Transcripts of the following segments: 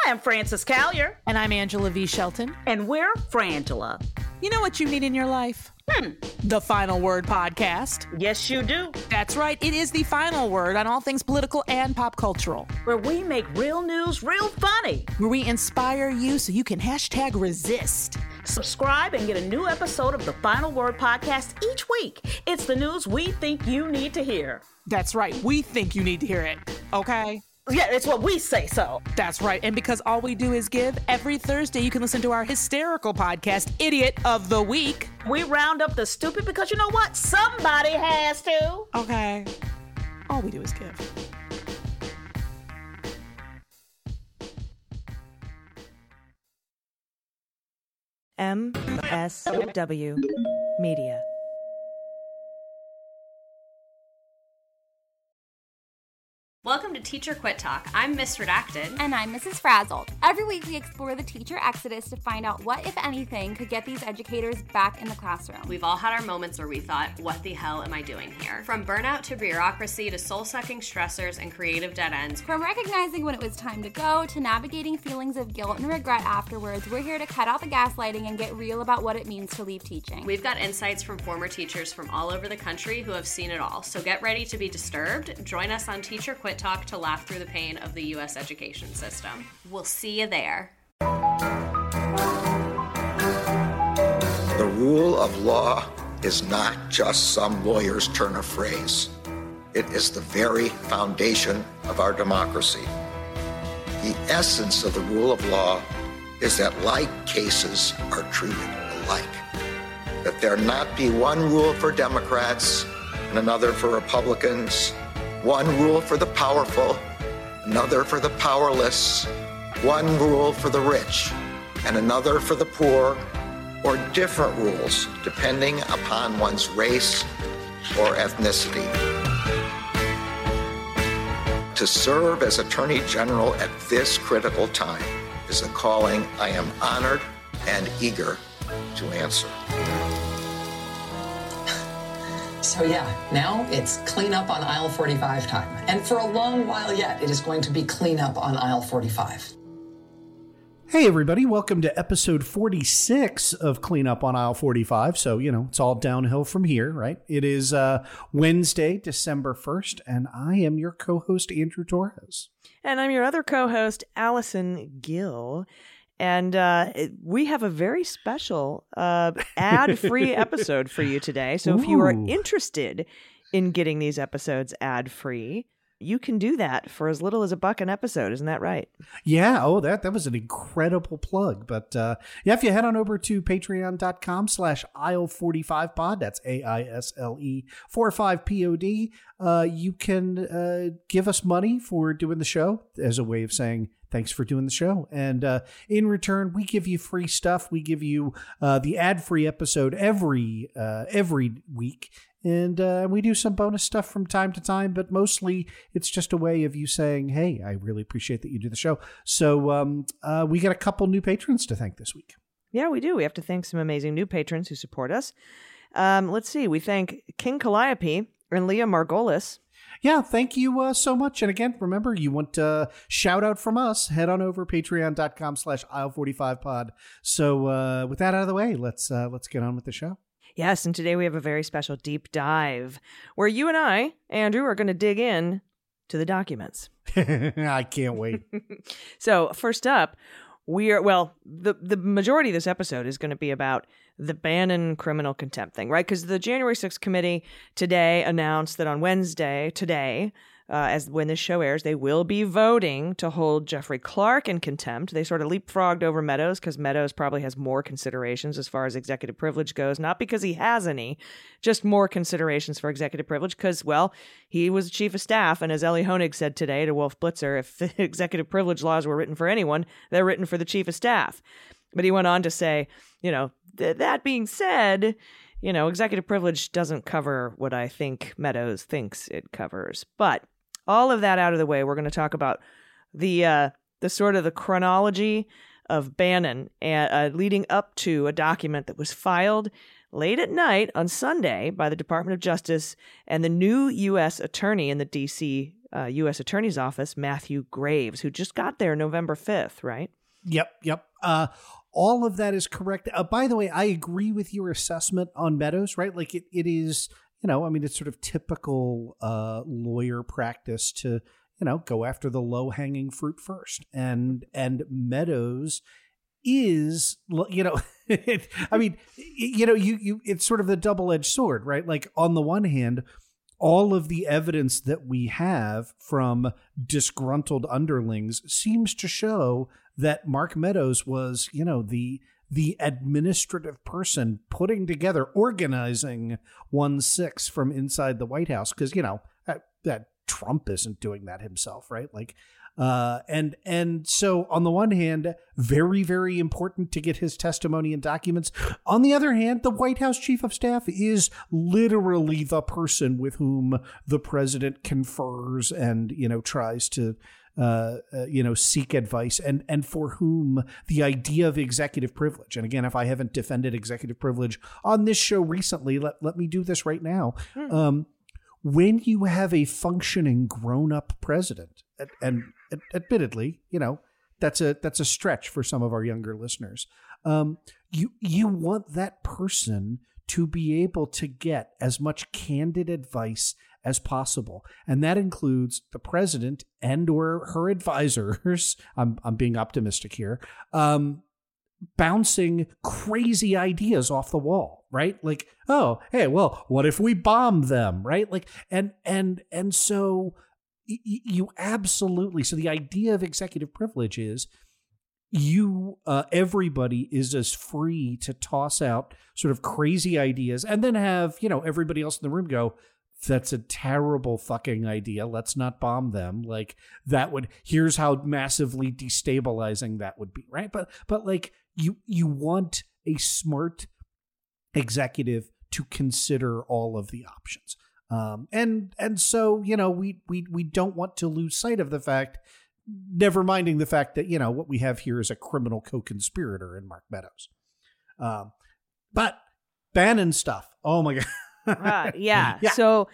I'm Frances Callier. And I'm Angela V. Shelton. And we're Frangela. You know what you need in your life? The Final Word Podcast. Yes, you do. That's right. It is the final word on all things political and pop cultural. Where we make real news real funny. Where we inspire you so you can #resist. Subscribe and get a new episode of the Final Word Podcast each week. It's the news we think you need to hear. That's right. We think you need to hear it. Okay? Yeah, it's what we say so. That's right. And because all we do is give, every Thursday you can listen to our hysterical podcast, Idiot of the Week. We round up the stupid because you know what? Somebody has to. Okay. All we do is give. MSW Media. Welcome to Teacher Quit Talk. I'm Miss Redacted. And I'm Mrs. Frazzled. Every week we explore the teacher exodus to find out what, if anything, could get these educators back in the classroom. We've all had our moments where we thought, what the hell am I doing here? From burnout to bureaucracy to soul-sucking stressors and creative dead ends. From recognizing when it was time to go to navigating feelings of guilt and regret afterwards, we're here to cut out the gaslighting and get real about what it means to leave teaching. We've got insights from former teachers from all over the country who have seen it all. So get ready to be disturbed. Join us on Teacher Quit Talk to laugh through the pain of the U.S. education system. We'll see you there. The rule of law is not just some lawyer's turn of phrase. It is the very foundation of our democracy. The essence of the rule of law is that like cases are treated alike. That there not be one rule for Democrats and another for Republicans, one rule for the powerful, another for the powerless, one rule for the rich, and another for the poor, or different rules depending upon one's race or ethnicity. To serve as Attorney General at this critical time is a calling I am honored and eager to answer. So yeah, now it's clean up on aisle 45 time. And for a long while yet, it is going to be clean up on aisle 45. Hey everybody, welcome to episode 46 of Clean Up on Aisle 45. So, it's all downhill from here, right? It is Wednesday, December 1st, and I am your co-host, Andrew Torres. And I'm your other co-host, Allison Gill. And we have a very special ad-free episode for you today. So if you are interested in getting these episodes ad-free, you can do that for as little as $1 an episode. Isn't that right? Yeah. Oh, that was an incredible plug. But if you head on over to patreon.com/aisle45pod, that's AISLE 45POD, you can give us money for doing the show as a way of saying thanks for doing the show. And in return, we give you free stuff. We give you the ad-free episode every week. And we do some bonus stuff from time to time, but mostly it's just a way of you saying, hey, I really appreciate that you do the show. So we got a couple new patrons to thank this week. Yeah, we do. We have to thank some amazing new patrons who support us. Let's see. We thank King Calliope and Leah Margolis. Yeah, thank you so much. And again, remember, you want a shout out from us, head on over patreon.com/aisle45pod. So with that out of the way, let's get on with the show. Yes, and today we have a very special deep dive where you and I, Andrew, are going to dig in to the documents. I can't wait. So first up, the majority of this episode is going to be about the Bannon criminal contempt thing, right? Because the January 6th committee today announced that on Wednesday, as when this show airs, they will be voting to hold Jeffrey Clark in contempt. They sort of leapfrogged over Meadows because Meadows probably has more considerations as far as executive privilege goes. Not because he has any, just more considerations for executive privilege because, well, he was chief of staff. And as Ellie Honig said today to Wolf Blitzer, if the executive privilege laws were written for anyone, they're written for the chief of staff. But he went on to say, that being said, executive privilege doesn't cover what I think Meadows thinks it covers. But all of that out of the way, we're going to talk about the sort of the chronology of Bannon leading up to a document that was filed late at night on Sunday by the Department of Justice and the new U.S. attorney in the D.C. U.S. Attorney's Office, Matthew Graves, who just got there November 5th, right? Yep. All of that is correct. By the way, I agree with your assessment on Meadows, right? Like it is, it's sort of typical lawyer practice to, go after the low-hanging fruit first. And Meadows is, it's sort of the double-edged sword, right? Like on the one hand, all of the evidence that we have from disgruntled underlings seems to show that Mark Meadows was, the administrative person putting together, organizing 1-6 from inside the White House. Because, that Trump isn't doing that himself, right? Like, and so on the one hand, very, very important to get his testimony and documents. On the other hand, the White House chief of staff is literally the person with whom the president confers and, tries to, seek advice and for whom the idea of executive privilege. And again, if I haven't defended executive privilege on this show recently, let me do this right now. When you have a functioning grown-up president, and admittedly, that's a stretch for some of our younger listeners. You want that person to be able to get as much candid advice as possible, and that includes the president and or her advisors. I'm being optimistic here. Bouncing crazy ideas off the wall, right? Like, oh, hey, well, what if we bomb them, right? Like, and so you absolutely. So the idea of executive privilege is everybody is as free to toss out sort of crazy ideas and then have, everybody else in the room go, that's a terrible fucking idea. Let's not bomb them. Like here's how massively destabilizing that would be. Right. But like you want a smart executive to consider all of the options. And so, we don't want to lose sight of the fact, never minding the fact that, what we have here is a criminal co-conspirator in Mark Meadows. But Bannon stuff. Oh my God. Yeah. So,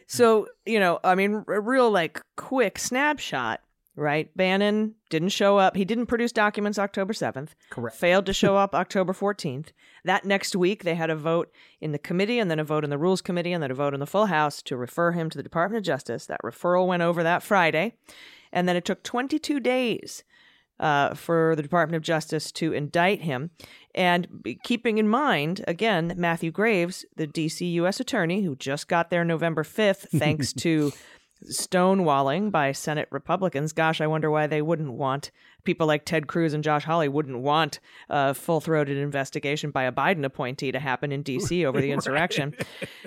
a real like quick snapshot, right? Bannon didn't show up. He didn't produce documents October 7th. Correct. Failed to show up October 14th. That next week, they had a vote in the committee and then a vote in the Rules Committee and then a vote in the full House to refer him to the Department of Justice. That referral went over that Friday. And then it took 22 days for the Department of Justice to indict him. And keeping in mind, again, Matthew Graves, the D.C. U.S. Attorney, who just got there November 5th, thanks to stonewalling by Senate Republicans. Gosh, I wonder why they wouldn't want, people like Ted Cruz and Josh Hawley wouldn't want a full-throated investigation by a Biden appointee to happen in D.C. over the insurrection.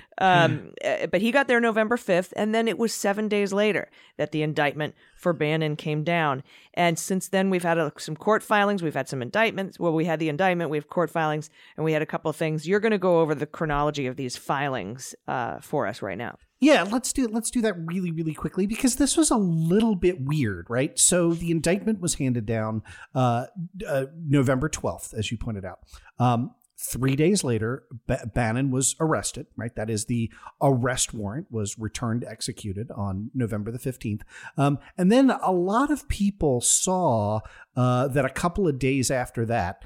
But he got there November 5th, and then it was 7 days later that the indictment for Bannon came down. And since then, we've had some court filings. We've had some indictments. Well, we had the indictment, we have court filings, and we had a couple of things. You're going to go over the chronology of these filings for us right now. Yeah, let's do that really, really quickly, because this was a little bit weird, right? So the indictment was handed down November 12th, as you pointed out. 3 days later, Bannon was arrested, right? That is, the arrest warrant was returned executed on November the 15th. And then a lot of people saw that a couple of days after that,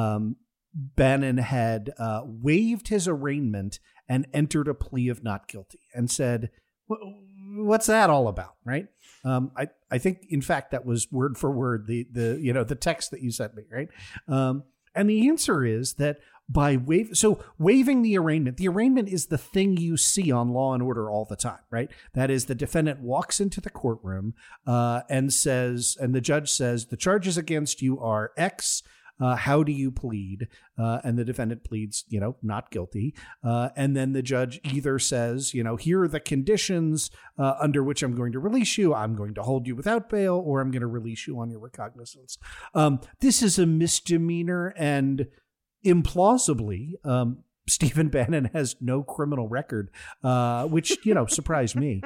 Bannon had waived his arraignment and entered a plea of not guilty and said, what's that all about? Right. I think, in fact, that was word for word, the text that you sent me. Right. And the answer is that by waiving the arraignment is the thing you see on Law and Order all the time. Right. That is, the defendant walks into the courtroom and the judge says, the charges against you are X. How do you plead? And the defendant pleads, not guilty. And then the judge either says, here are the conditions under which I'm going to release you. I'm going to hold you without bail, or I'm going to release you on your recognizance. This is a misdemeanor, and implausibly, Stephen Bannon has no criminal record, which, surprised me.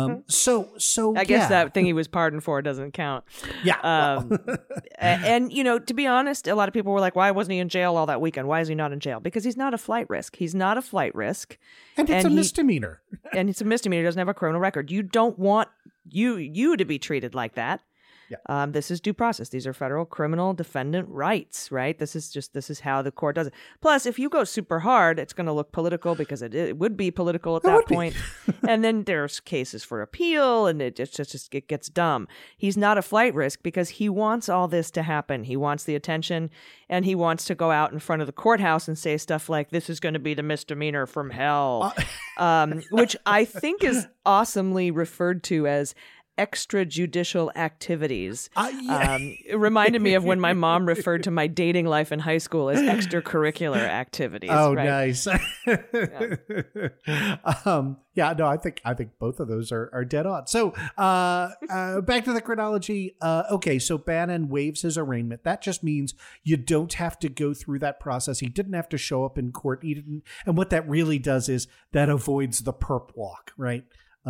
So I guess that thing he was pardoned for doesn't count. Yeah. And, to be honest, a lot of people were like, why wasn't he in jail all that weekend? Why is he not in jail? Because he's not a flight risk. He's not a flight risk. And it's a misdemeanor. And it's a misdemeanor. He doesn't have a criminal record. You don't want you to be treated like that. Yeah. This is due process. These are federal criminal defendant rights, right? This is how the court does it. Plus, if you go super hard, it's going to look political because it would be political at that point. And then there's cases for appeal, and it gets dumb. He's not a flight risk because he wants all this to happen. He wants the attention, and he wants to go out in front of the courthouse and say stuff like, "This is going to be the misdemeanor from hell," which I think is awesomely referred to as extrajudicial activities. It reminded me of when my mom referred to my dating life in high school as extracurricular activities. Oh, right? nice. I think both of those are dead on. So back to the chronology. Okay, so Bannon waives his arraignment. That just means you don't have to go through that process. He didn't have to show up in court. He didn't. And what that really does is that avoids the perp walk, right?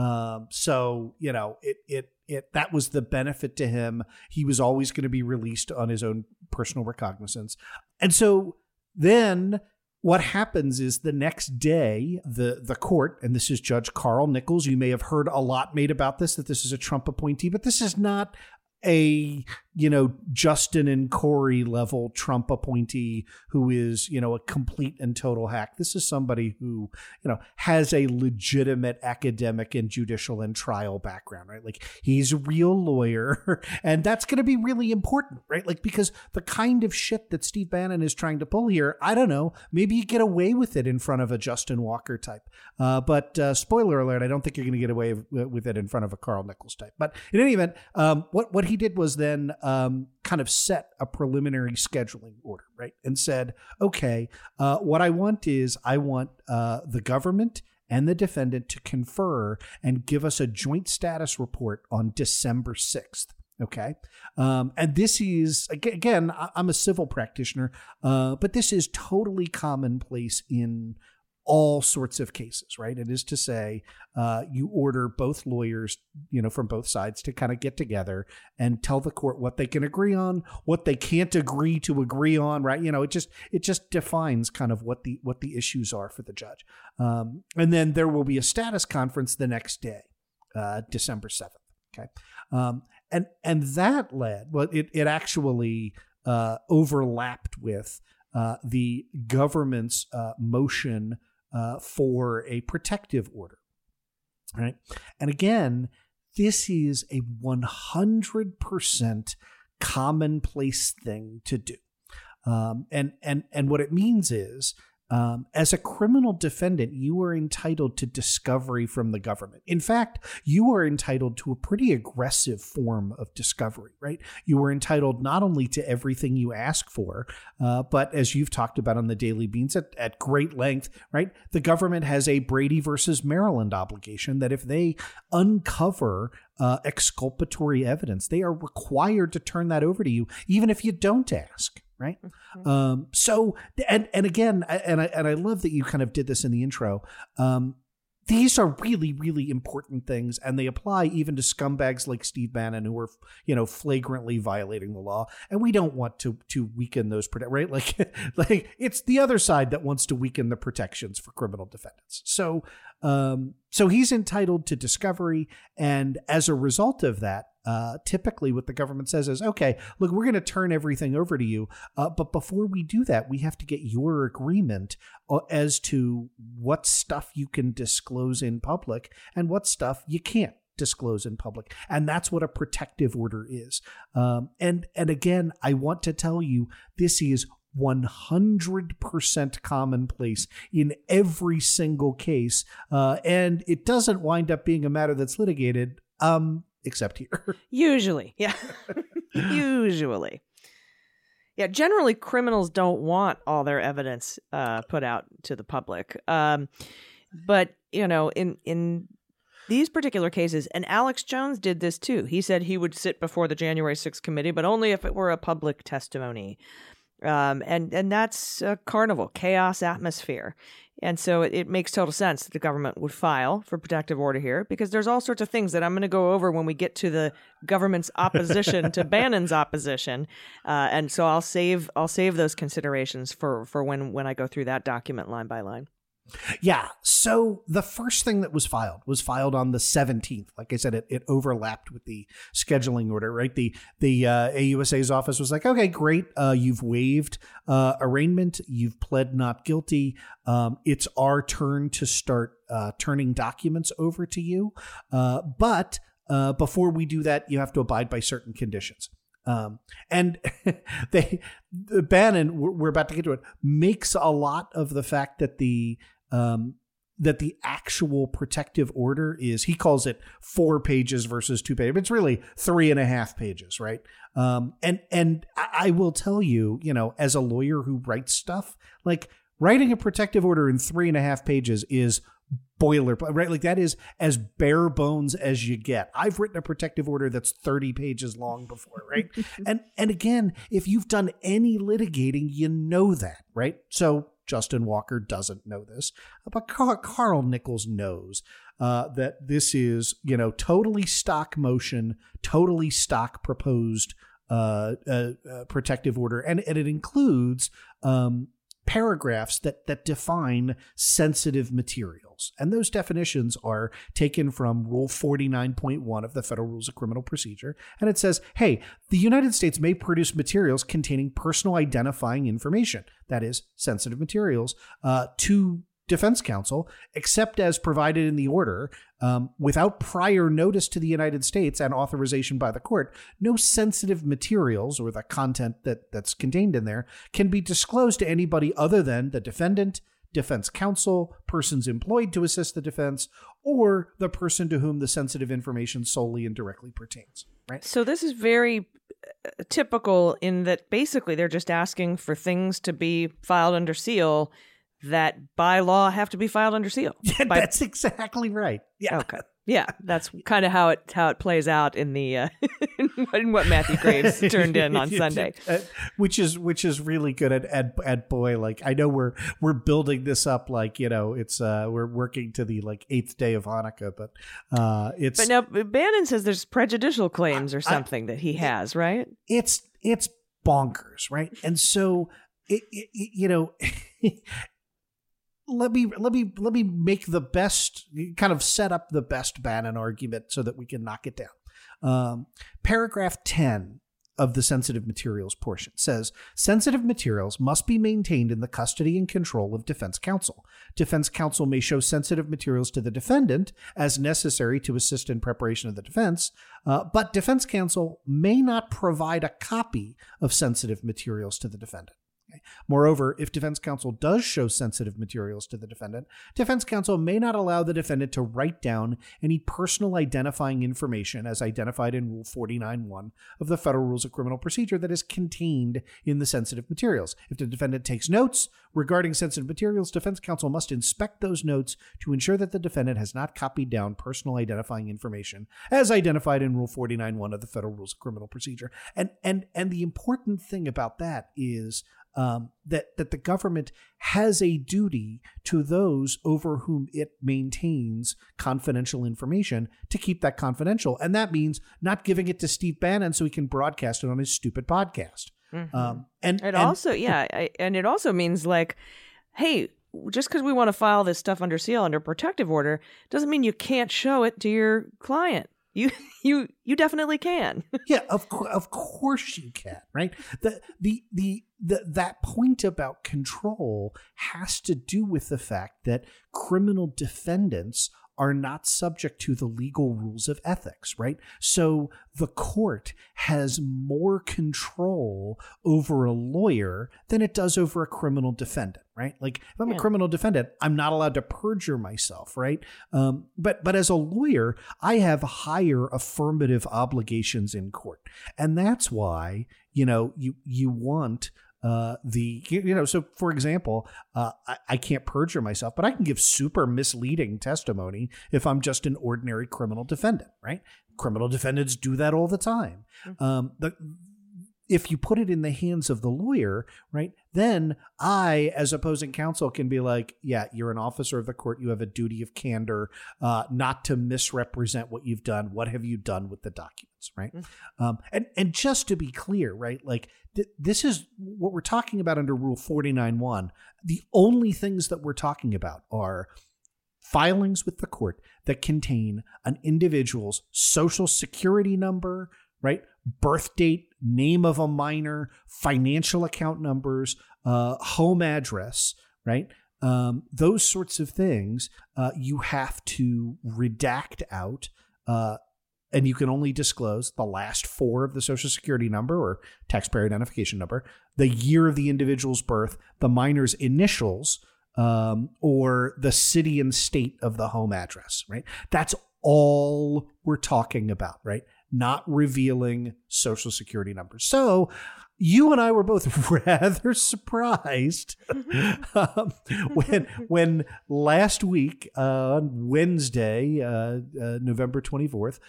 So, that was the benefit to him. He was always going to be released on his own personal recognizance. And so then what happens is the next day, the court, and this is Judge Carl Nichols. You may have heard a lot made about this, that this is a Trump appointee, but this is not a, Justin and Corey level Trump appointee who is, a complete and total hack. This is somebody who, has a legitimate academic and judicial and trial background, right? Like, he's a real lawyer, and that's going to be really important, right? Like, because the kind of shit that Steve Bannon is trying to pull here, I don't know, maybe you get away with it in front of a Justin Walker type. But spoiler alert, I don't think you're going to get away with it in front of a Carl Nichols type. But in any event, what he did was then kind of set a preliminary scheduling order, right? And said, okay, what I want is the government and the defendant to confer and give us a joint status report on December 6th. Okay. And this is, again, I'm a civil practitioner, but this is totally commonplace in all sorts of cases, right? It is to say, you order both lawyers, from both sides to kind of get together and tell the court what they can agree on, what they can't agree on, right? It just defines kind of what the issues are for the judge. And then there will be a status conference the next day, December 7th. Okay. And that led, it actually overlapped with the government's motion for a protective order, right? And again, this is a 100% commonplace thing to do. And what it means is, as a criminal defendant, you are entitled to discovery from the government. In fact, you are entitled to a pretty aggressive form of discovery, right? You are entitled not only to everything you ask for, but as you've talked about on the Daily Beans at great length, right? The government has a Brady versus Maryland obligation that if they uncover exculpatory evidence, they are required to turn that over to you, even if you don't ask. Right. Mm-hmm. So, and again, and I love that you kind of did this in the intro. These are really, really important things, and they apply even to scumbags like Steve Bannon, who are, flagrantly violating the law. And we don't want to weaken those, right? Like it's the other side that wants to weaken the protections for criminal defendants. So he's entitled to discovery, and as a result of that, typically what the government says is, okay, look, we're going to turn everything over to you. But before we do that, we have to get your agreement as to what stuff you can disclose in public and what stuff you can't disclose in public. And that's what a protective order is. And again, I want to tell you, this is 100% commonplace in every single case. And it doesn't wind up being a matter that's litigated, except here. Usually. Yeah. Usually. Yeah. Generally, criminals don't want all their evidence put out to the public. But, in these particular cases, and Alex Jones did this too. He said he would sit before the January 6th committee, but only if it were a public testimony. And that's a carnival, chaos atmosphere. And so it makes total sense that the government would file for protective order here, because there's all sorts of things that I'm going to go over when we get to the government's opposition to Bannon's opposition. And so I'll save those considerations for when I go through that document line by line. Yeah. So the first thing that was filed on the 17th. Like I said, it overlapped with the scheduling order, right? The AUSA's office was like, okay, great. You've waived arraignment. You've pled not guilty. It's our turn to start turning documents over to you. But before we do that, you have to abide by certain conditions. And Bannon, we're about to get to it, makes a lot of the fact that the actual protective order is, he calls it 4 pages versus 2 pages. It's really 3.5 pages, right? And I will tell you, as a lawyer who writes stuff, like writing a protective order in 3.5 pages is boilerplate, right? Like that is as bare bones as you get. I've written a protective order that's 30 pages long before, right? and again, if you've done any litigating, you know that, right? So Justin Walker doesn't know this, but Carl Nichols knows that this is, totally stock motion, totally stock proposed protective order, and it includes paragraphs that define sensitive materials. And those definitions are taken from Rule 49.1 of the Federal Rules of Criminal Procedure. And it says, hey, the United States may produce materials containing personal identifying information, that is, sensitive materials, to defense counsel, except as provided in the order, without prior notice to the United States and authorization by the court. No sensitive materials or the content that's contained in there can be disclosed to anybody other than the defendant, defense counsel, persons employed to assist the defense, or the person to whom the sensitive information solely and directly pertains. Right. So this is very typical in that basically they're just asking for things to be filed under seal that by law have to be filed under seal. Yeah, that's exactly right. Yeah. Okay. Yeah, that's kind of how it plays out in the in what Matthew Graves turned in on Sunday, which is really good. At boy, like I know we're building this up like it's we're working to the 8th day of Hanukkah, but it's. But now Bannon says there's prejudicial claims or something that he has, right? It's bonkers, right? And so Let me make the best, kind of set up the best Bannon argument so that we can knock it down. Paragraph 10 of the sensitive materials portion says, sensitive materials must be maintained in the custody and control of defense counsel. Defense counsel may show sensitive materials to the defendant as necessary to assist in preparation of the defense, but defense counsel may not provide a copy of sensitive materials to the defendant. Moreover, if defense counsel does show sensitive materials to the defendant, defense counsel may not allow the defendant to write down any personal identifying information as identified in Rule 49.1 of the Federal Rules of Criminal Procedure that is contained in the sensitive materials. If the defendant takes notes regarding sensitive materials, defense counsel must inspect those notes to ensure that the defendant has not copied down personal identifying information as identified in Rule 49.1 of the Federal Rules of Criminal Procedure. And the important thing about that is that the government has a duty to those over whom it maintains confidential information to keep that confidential. And that means not giving it to Steve Bannon so he can broadcast it on his stupid podcast. Mm-hmm. And it also means hey, just because we want to file this stuff under seal under protective order doesn't mean you can't show it to your client. You definitely can. Yeah, of course you can, right? That point about control has to do with the fact that criminal defendants are not subject to the legal rules of ethics, right? So the court has more control over a lawyer than it does over a criminal defendant, right? Like if I'm a criminal defendant, I'm not allowed to perjure myself, right? But as a lawyer, I have higher affirmative obligations in court. And that's why, you want so for example, I can't perjure myself, but I can give super misleading testimony if I'm just an ordinary criminal defendant, right? Criminal defendants do that all the time. if you put it in the hands of the lawyer, right, then I, as opposing counsel, can be like, yeah, you're an officer of the court. You have a duty of candor, not to misrepresent what you've done. What have you done with the documents, right? And just to be clear, right, like this is what we're talking about under Rule 49.1. The only things that we're talking about are filings with the court that contain an individual's social security number, right, birth date, name of a minor, financial account numbers, home address, right? Those sorts of things you have to redact out, and you can only disclose the last four of the social security number or taxpayer identification number, the year of the individual's birth, the minor's initials, or the city and state of the home address, right? That's all we're talking about, right? Not revealing social security numbers. So you and I were both rather surprised when last week on Wednesday, November 24th,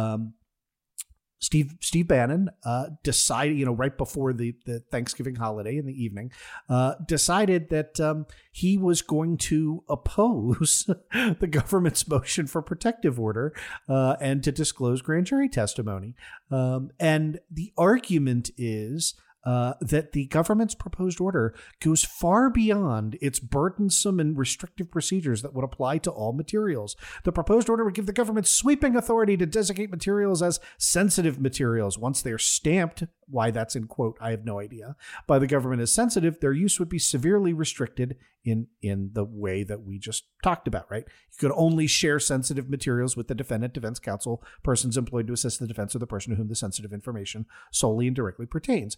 Steve Bannon decided, right before the Thanksgiving holiday in the evening, decided that he was going to oppose the government's motion for protective order and to disclose grand jury testimony. And the argument is that the government's proposed order goes far beyond its burdensome and restrictive procedures that would apply to all materials. The proposed order would give the government sweeping authority to designate materials as sensitive materials. Once they're stamped, why that's in quote, I have no idea, by the government as sensitive, their use would be severely restricted in the way that we just talked about, right? You could only share sensitive materials with the defendant, defense counsel, persons employed to assist the defense, or the person to whom the sensitive information solely and directly pertains.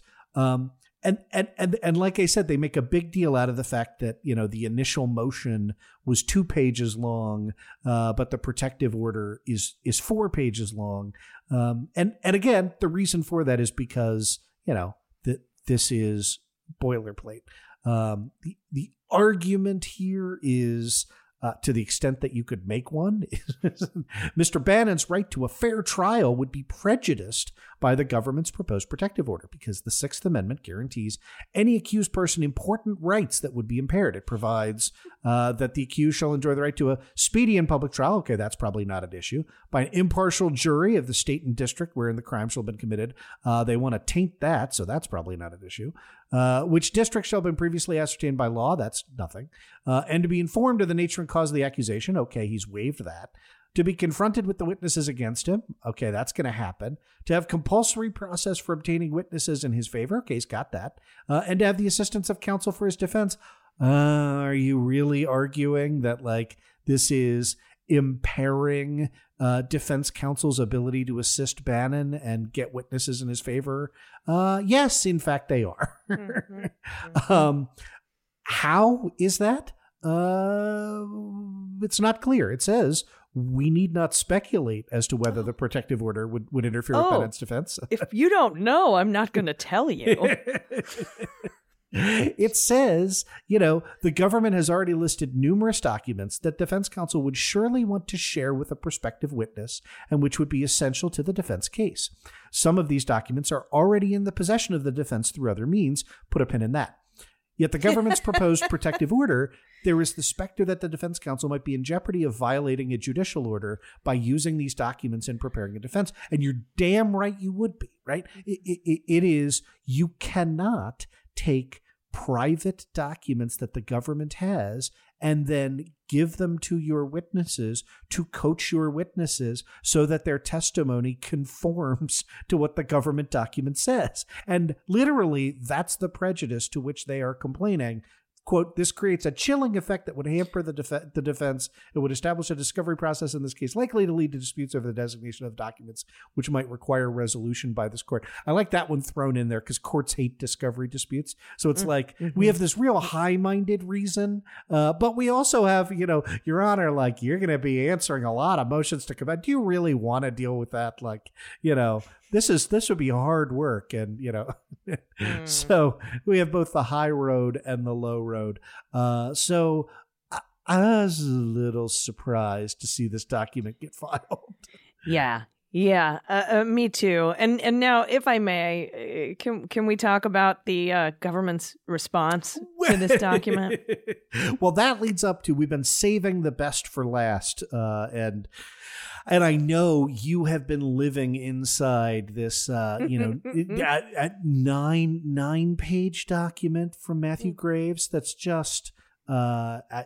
And like I said, they make a big deal out of the fact that, the initial motion was 2 pages long, but the protective order is 4 pages long. And again, the reason for that is because, this is boilerplate. The argument here is, to the extent that you could make one, Mr. Bannon's right to a fair trial would be prejudiced by the government's proposed protective order because the Sixth Amendment guarantees any accused person important rights that would be impaired. It provides that the accused shall enjoy the right to a speedy and public trial. Okay, that's probably not an issue. By an impartial jury of the state and district wherein the crime shall have been committed. They want to taint that, so that's probably not an issue. Which district shall have been previously ascertained by law. That's nothing. And to be informed of the nature and cause of the accusation. Okay, he's waived that. To be confronted with the witnesses against him. Okay, that's going to happen. To have compulsory process for obtaining witnesses in his favor. Okay, he's got that. And to have the assistance of counsel for his defense. Are you really arguing that this is impairing defense counsel's ability to assist Bannon and get witnesses in his favor? Yes, in fact, they are. How is that? It's not clear. It says we need not speculate as to whether the protective order would interfere with Bannon's defense. If you don't know, I'm not going to tell you. It says, the government has already listed numerous documents that defense counsel would surely want to share with a prospective witness and which would be essential to the defense case. Some of these documents are already in the possession of the defense through other means. Put a pin in that. Yet the government's proposed protective order, there is the specter that the defense counsel might be in jeopardy of violating a judicial order by using these documents in preparing a defense. And you're damn right you would be, right? It is, you cannot take private documents that the government has and then give them to your witnesses to coach your witnesses so that their testimony conforms to what the government document says. And literally, that's the prejudice to which they are complaining. Quote, this creates a chilling effect that would hamper the defense. It would establish a discovery process in this case likely to lead to disputes over the designation of documents, which might require resolution by this court. I like that one thrown in there because courts hate discovery disputes. So it's we have this real high-minded reason, but we also have, Your Honor, you're going to be answering a lot of motions to come out. Do you really want to deal with that? This would be hard work. And, so we have both the high road and the low road. So I was a little surprised to see this document get filed. Yeah. Yeah, me too. And now, if I may, can we talk about the government's response to this document? Well, that leads up to, we've been saving the best for last, and I know you have been living inside this, a 9-page document from Matthew Graves that's just. I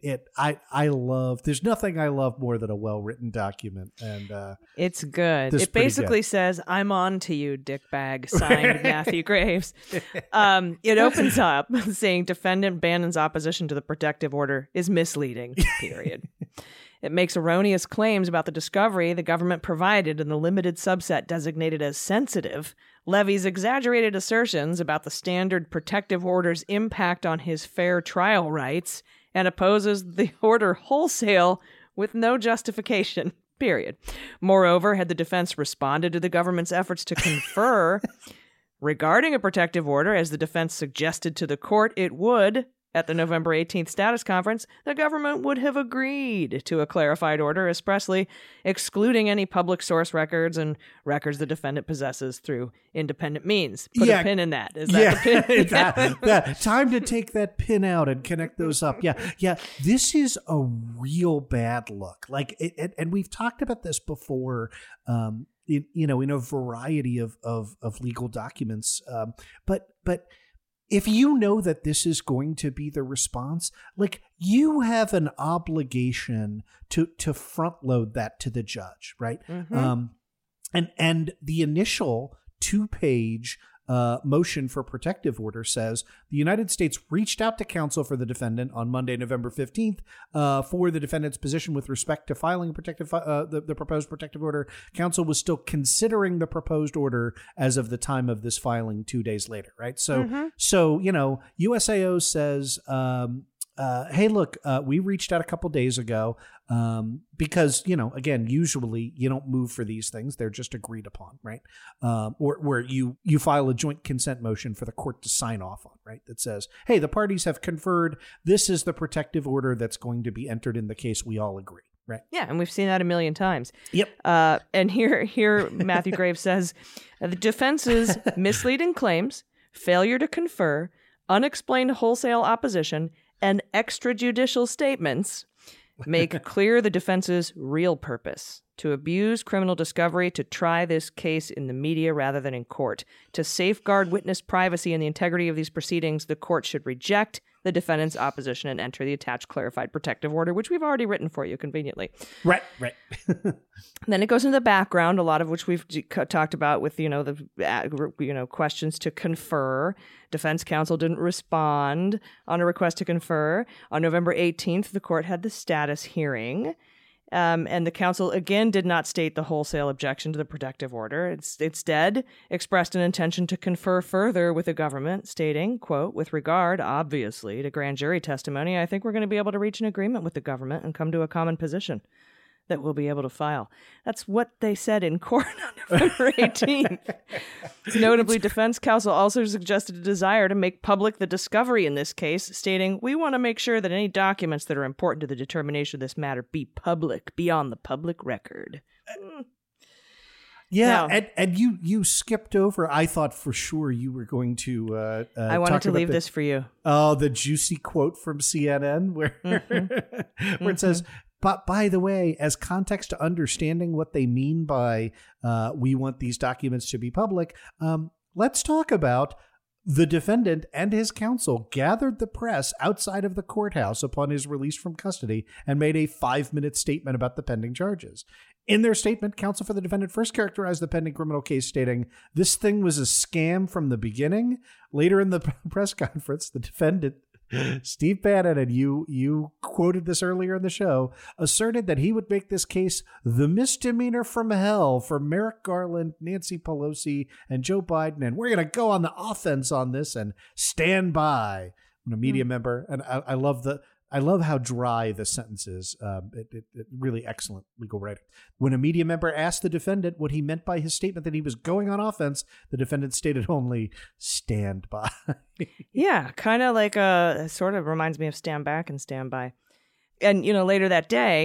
love, there's nothing I love more than a well-written document, and it's good. It basically says, "I'm on to you, dickbag," signed Matthew Graves. It opens up saying defendant Bannon's opposition to the protective order is misleading, period. It makes erroneous claims about the discovery the government provided in the limited subset designated as sensitive, levies exaggerated assertions about the standard protective order's impact on his fair trial rights, and opposes the order wholesale with no justification, period. Moreover, had the defense responded to the government's efforts to confer regarding a protective order, as the defense suggested to the court it would, at the November 18th status conference, the government would have agreed to a clarified order expressly excluding any public source records and records the defendant possesses through independent means. Put a pin in that. Is that the pin? that. Time to take that pin out and connect those up. Yeah. This is a real bad look. Like, and we've talked about this before. In a variety of legal documents. But if you know that this is going to be the response, like, you have an obligation to front load that to the judge, right? Mm-hmm. And the initial 2-page motion for protective order says the United States reached out to counsel for the defendant on Monday, November 15th, for the defendant's position with respect to filing the proposed protective order. Counsel was still considering the proposed order as of the time of this filing 2 days later, right? So, USAO says, hey, look, we reached out a couple days ago because, again, usually you don't move for these things. They're just agreed upon, right? Or where you file a joint consent motion for the court to sign off on, right? That says, hey, the parties have conferred. This is the protective order that's going to be entered in the case. We all agree. Right. Yeah, and we've seen that a million times. Yep. And here Matthew Graves says, the defense's misleading claims, failure to confer, unexplained wholesale opposition, and extrajudicial statements make clear the defense's real purpose: to abuse criminal discovery, to try this case in the media rather than in court. To safeguard witness privacy and the integrity of these proceedings, the court should reject the defendant's opposition and enter the attached clarified protective order, which we've already written for you conveniently. Right. Then it goes into the background, a lot of which we've talked about with, the questions to confer. Defense counsel didn't respond on a request to confer. On November 18th, the court had the status hearing. And the counsel again did not state the wholesale objection to the protective order. Instead expressed an intention to confer further with the government, stating, quote, "With regard, obviously, to grand jury testimony, I think we're going to be able to reach an agreement with the government and come to a common position that we'll be able to file." That's what they said in court on November 18th. Notably, defense counsel also suggested a desire to make public the discovery in this case, stating, "We want to make sure that any documents that are important to the determination of this matter be public, be on the public record." Yeah, now, and you skipped over. I thought for sure you were going to. I wanted to leave this for you. Oh, the juicy quote from CNN where it says, "But by the way, as context to understanding what they mean by we want these documents to be public, let's talk about the defendant and his counsel gathered the press outside of the courthouse upon his release from custody and made a 5-minute statement about the pending charges. In their statement, counsel for the defendant first characterized the pending criminal case, stating, 'This thing was a scam from the beginning.' Later in the press conference, the defendant, Steve Bannon, and you quoted this earlier in the show, asserted that he would make this case the misdemeanor from hell for Merrick Garland, Nancy Pelosi, and Joe Biden, and we're going to go on the offense on this and stand by." When a media member, and I love how dry the sentence is. It really excellent legal writing. When a media member asked the defendant what he meant by his statement that he was going on offense, the defendant stated only, "Stand by." Yeah, kind of like sort of reminds me of Stand Back and Stand By. And, later that day,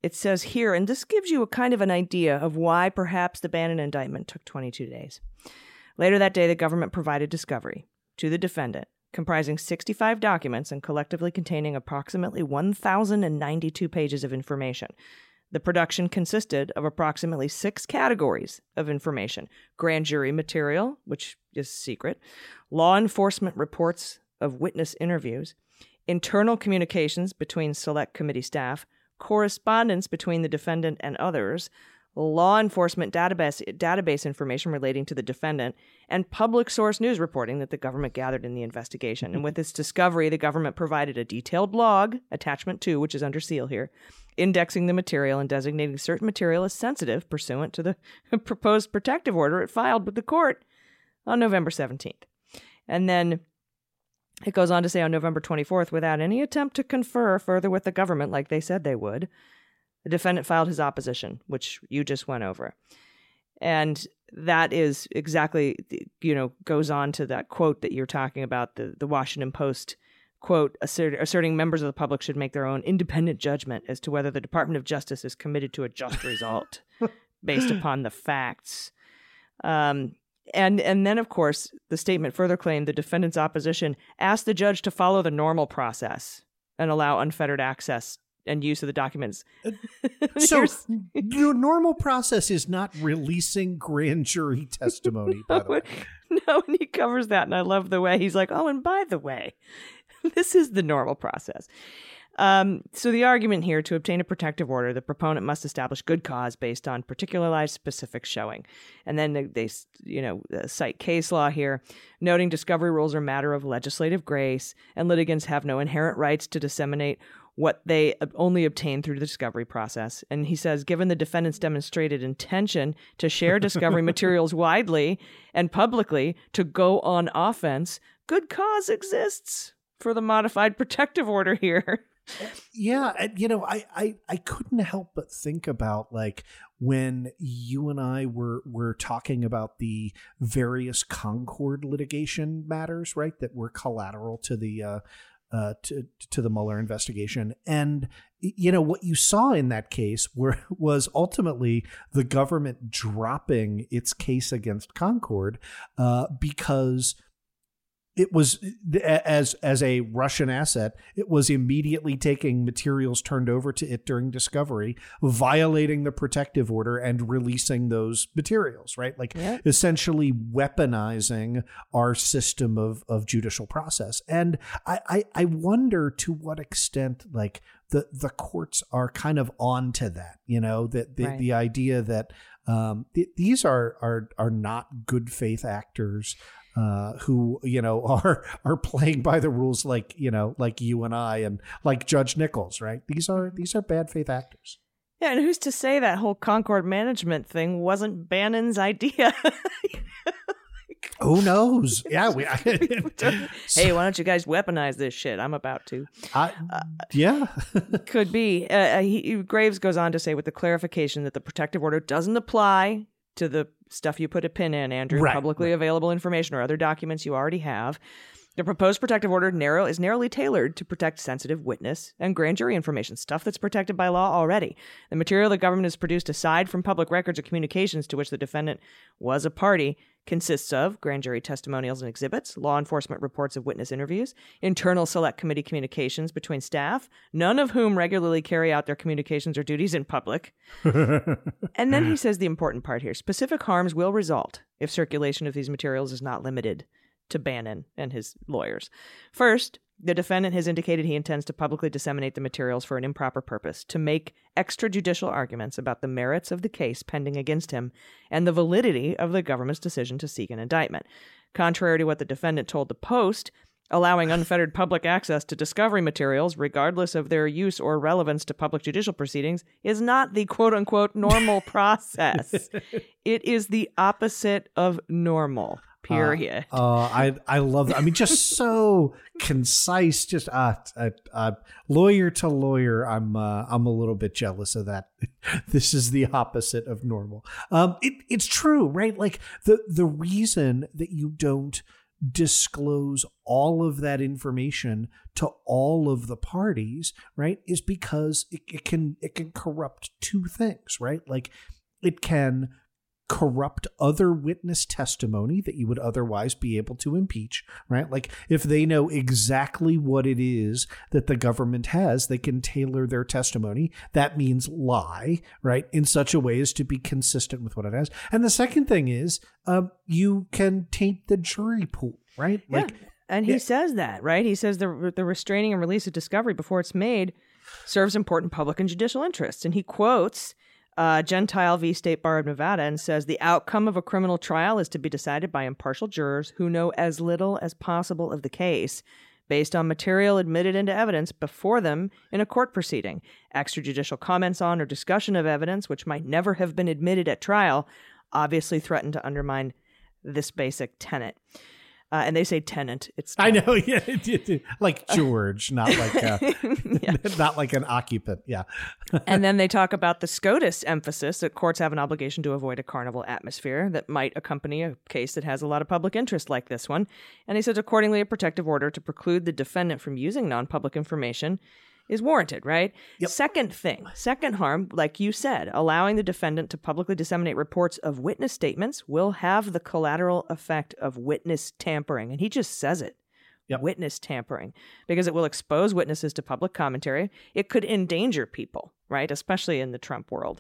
it says here, and this gives you a kind of an idea of why perhaps the Bannon indictment took 22 days. Later that day, the government provided discovery to the defendant, comprising 65 documents and collectively containing approximately 1,092 pages of information. The production consisted of approximately 6 categories of information: grand jury material, which is secret, law enforcement reports of witness interviews, internal communications between select committee staff, correspondence between the defendant and others, law enforcement database information relating to the defendant, and public source news reporting that the government gathered in the investigation. And with this discovery, the government provided a detailed log, attachment 2, which is under seal here, indexing the material and designating certain material as sensitive pursuant to the proposed protective order it filed with the court on November 17th. And then it goes on to say on November 24th, without any attempt to confer further with the government like they said they would, the defendant filed his opposition, which you just went over. And that is exactly, goes on to that quote that you're talking about, the Washington Post quote, asserting members of the public should make their own independent judgment as to whether the Department of Justice is committed to a just result based upon the facts. And then, of course, the statement further claimed the defendant's opposition asked the judge to follow the normal process and allow unfettered access and use of the documents. So the normal process is not releasing grand jury testimony, by the way. No, and he covers that, and I love the way he's like, oh, and by the way, this is the normal process. So the argument here, to obtain a protective order, the proponent must establish good cause based on particularized specific showing. And then they cite case law here, noting discovery rules are a matter of legislative grace, and litigants have no inherent rights to disseminate what they only obtain through the discovery process. And he says, given the defendant's demonstrated intention to share discovery materials widely and publicly to go on offense, good cause exists for the modified protective order here. Yeah, I couldn't help but think about, like, when you and I were talking about the various Concord litigation matters, right, that were collateral to the to the Mueller investigation. And, what you saw in that case was ultimately the government dropping its case against Concord because it was, as a Russian asset, it was immediately taking materials turned over to it during discovery, violating the protective order and releasing those materials, right? Like essentially weaponizing our system of judicial process. And I wonder to what extent, like, the courts are kind of on to that, the idea that these are not good faith actors who, are playing by the rules like you and I and like Judge Nichols, right? These are bad faith actors. Yeah, and who's to say that whole Concord management thing wasn't Bannon's idea? Who knows? Yeah. Hey, why don't you guys weaponize this shit? I'm about to. Yeah. Could be. Graves goes on to say, with the clarification that the protective order doesn't apply to the stuff you put a pin in, Andrew, publicly available information or other documents you already have. The proposed protective order is narrowly tailored to protect sensitive witness and grand jury information, stuff that's protected by law already. The material the government has produced aside from public records or communications to which the defendant was a party consists of grand jury testimonials and exhibits, law enforcement reports of witness interviews, internal select committee communications between staff, none of whom regularly carry out their communications or duties in public. And then he says the important part here: specific harms will result if circulation of these materials is not limited to Bannon and his lawyers. First, the defendant has indicated he intends to publicly disseminate the materials for an improper purpose, to make extrajudicial arguments about the merits of the case pending against him and the validity of the government's decision to seek an indictment. Contrary to what the defendant told the Post, allowing unfettered public access to discovery materials, regardless of their use or relevance to public judicial proceedings, is not the quote-unquote normal process. It is the opposite of normal. Period. I love that. I mean, just so concise. Just lawyer to lawyer. I'm a little bit jealous of that. This is the opposite of normal. It's true, right? Like the reason that you don't disclose all of that information to all of the parties, right, is because it can corrupt two things, right? Like, it can corrupt other witness testimony that you would otherwise be able to impeach, right? Like, if they know exactly what it is that the government has, they can tailor their testimony. That means lie, right, in such a way as to be consistent with what it has. And the second thing is, you can taint the jury pool, right? Yeah. And he says that, right? He says the restraining and release of discovery before it's made serves important public and judicial interests. And he quotes Gentile v. State Bar of Nevada and says the outcome of a criminal trial is to be decided by impartial jurors who know as little as possible of the case based on material admitted into evidence before them in a court proceeding. Extrajudicial comments on or discussion of evidence which might never have been admitted at trial obviously threaten to undermine this basic tenet. And they say tenant. It's tenant. I know, yeah, like George, not like not like an occupant. Yeah. And then they talk about the SCOTUS emphasis that courts have an obligation to avoid a carnival atmosphere that might accompany a case that has a lot of public interest like this one. And he says, accordingly, a protective order to preclude the defendant from using non-public information is warranted, right? Yep. Second harm, like you said, allowing the defendant to publicly disseminate reports of witness statements will have the collateral effect of witness tampering. And he just says it. Yep. Witness tampering, because it will expose witnesses to public commentary. It could endanger people, right? Especially in the Trump world,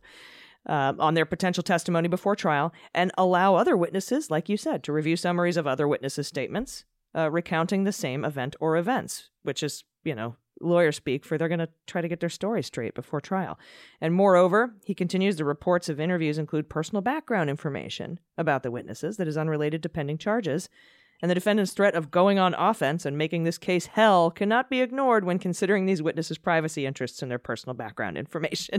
on their potential testimony before trial, and allow other witnesses, like you said, to review summaries of other witnesses' statements, recounting the same event or events, which is, lawyer speak for they're going to try to get their story straight before trial. And moreover, he continues, the reports of interviews include personal background information about the witnesses that is unrelated to pending charges. And the defendant's threat of going on offense and making this case hell cannot be ignored when considering these witnesses' privacy interests and their personal background information.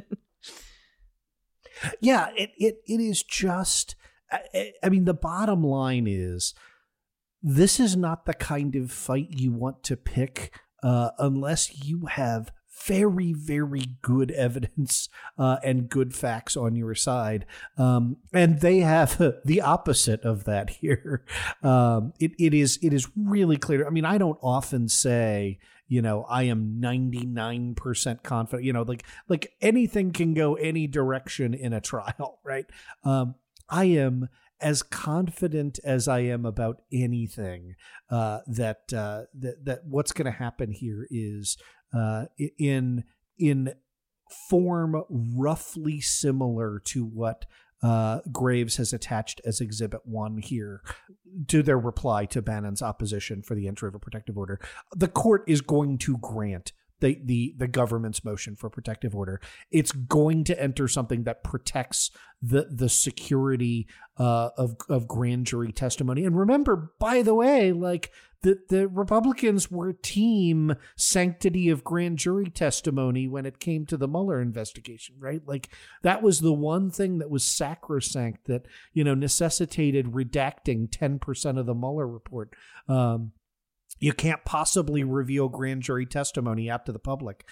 Yeah, it is just, I mean, the bottom line is, this is not the kind of fight you want to pick unless you have very, very good evidence and good facts on your side. And they have the opposite of that here. It is really clear. I mean, I don't often say, I am 99% confident, like anything can go any direction in a trial, right? I am as confident as I am about anything that what's going to happen here is in form roughly similar to what Graves has attached as Exhibit 1 here to their reply to Bannon's opposition for the entry of a protective order. The court is going to grant the government's motion for protective order. It's going to enter something that protects the security of grand jury testimony. And remember, by the way, like the Republicans were team sanctity of grand jury testimony when it came to the Mueller investigation, right? Like that was the one thing that was sacrosanct that, necessitated redacting 10% of the Mueller report. You can't possibly reveal grand jury testimony out to the public.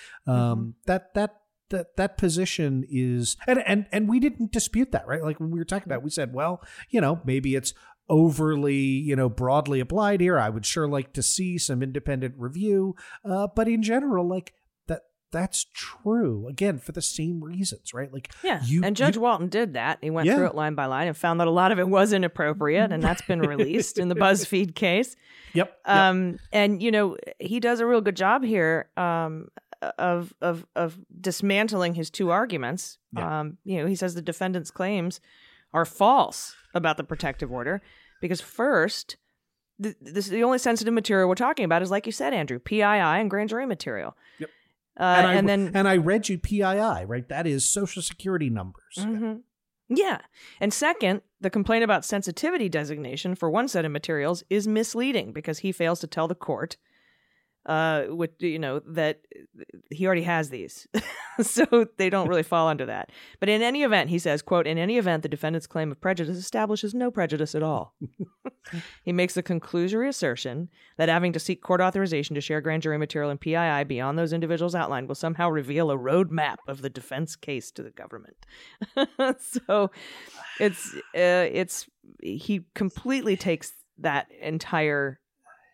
That position is, and we didn't dispute that, right? Like when we were talking about it, we said, well, maybe it's overly, broadly applied here. I would sure like to see some independent review. But in general, like that's true, again, for the same reasons, right? Like, yeah. And Judge Walton did that. He went through it line by line and found that a lot of it was inappropriate, and that's been released in the BuzzFeed case. Yep. And he does a real good job here of dismantling his two arguments. Yeah. He says the defendant's claims are false about the protective order because first, the only sensitive material we're talking about is, like you said, Andrew, PII and grand jury material. Yep. And I read you PII, right? That is Social Security numbers. Mm-hmm. Yeah. And second, the complaint about sensitivity designation for one set of materials is misleading because he fails to tell the court that he already has these. So they don't really fall under that. But in any event, he says, quote, in any event, the defendant's claim of prejudice establishes no prejudice at all. He makes the conclusory assertion that having to seek court authorization to share grand jury material and PII beyond those individuals outlined will somehow reveal a roadmap of the defense case to the government. So it's he completely takes that entire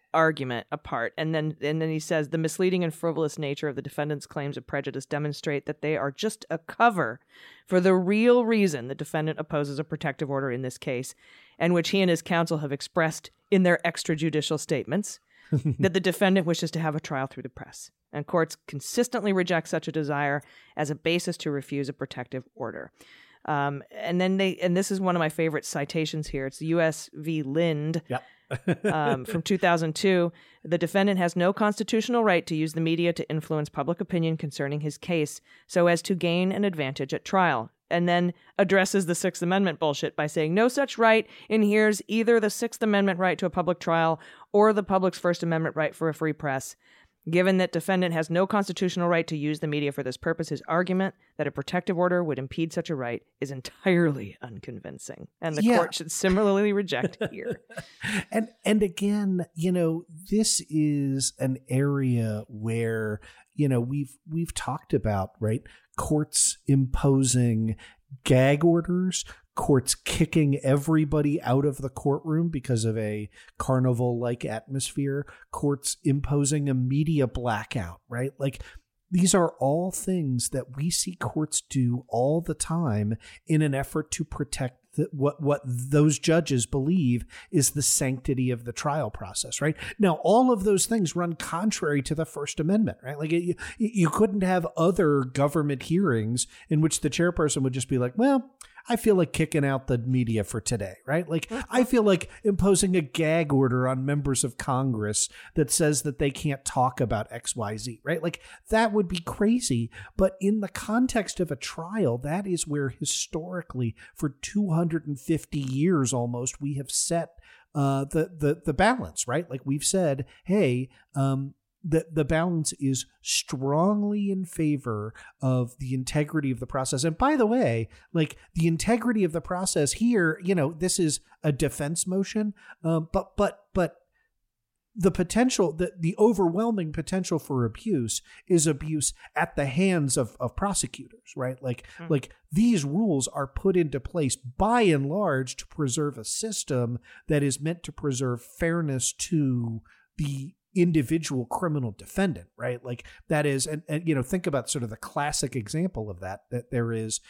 argument apart. And then he says the misleading and frivolous nature of the defendant's claims of prejudice demonstrate that they are just a cover for the real reason the defendant opposes a protective order in this case, and which he and his counsel have expressed in their extrajudicial statements, that the defendant wishes to have a trial through the press. And courts consistently reject such a desire as a basis to refuse a protective order. And this is one of my favorite citations here. It's U.S. v. Lind. Yep. From 2002, the defendant has no constitutional right to use the media to influence public opinion concerning his case so as to gain an advantage at trial, and then addresses the Sixth Amendment bullshit by saying no such right inheres either the Sixth Amendment right to a public trial or the public's First Amendment right for a free press. Given that defendant has no constitutional right to use the media for this purpose, his argument that a protective order would impede such a right is entirely unconvincing, and the court should similarly reject here. And again, this is an area where, we've talked about, right? Courts imposing gag orders, courts kicking everybody out of the courtroom because of a carnival-like atmosphere, courts imposing a media blackout, right? Like, these are all things that we see courts do all the time in an effort to protect what those judges believe is the sanctity of the trial process, right? Now, all of those things run contrary to the First Amendment, right? Like, you couldn't have other government hearings in which the chairperson would just be like, well, I feel like kicking out the media for today, right? Like, I feel like imposing a gag order on members of Congress that says that they can't talk about XYZ, right? Like, that would be crazy. But in the context of a trial, that is where historically, for 250 years almost, we have set the balance, right? Like, we've said, hey, the balance is strongly in favor of the integrity of the process. And by the way, like, the integrity of the process here, this is a defense motion, but the potential, the overwhelming potential for abuse is abuse at the hands of prosecutors, right? Like these rules are put into place by and large to preserve a system that is meant to preserve fairness to the individual criminal defendant, right? Like, that is, and think about sort of the classic example of that there is,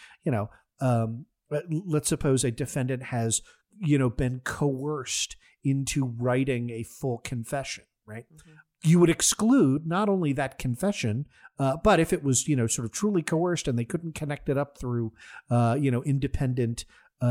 let's suppose a defendant has, been coerced into writing a full confession, right? Mm-hmm. You would exclude not only that confession, but if it was, sort of truly coerced and they couldn't connect it up through, independent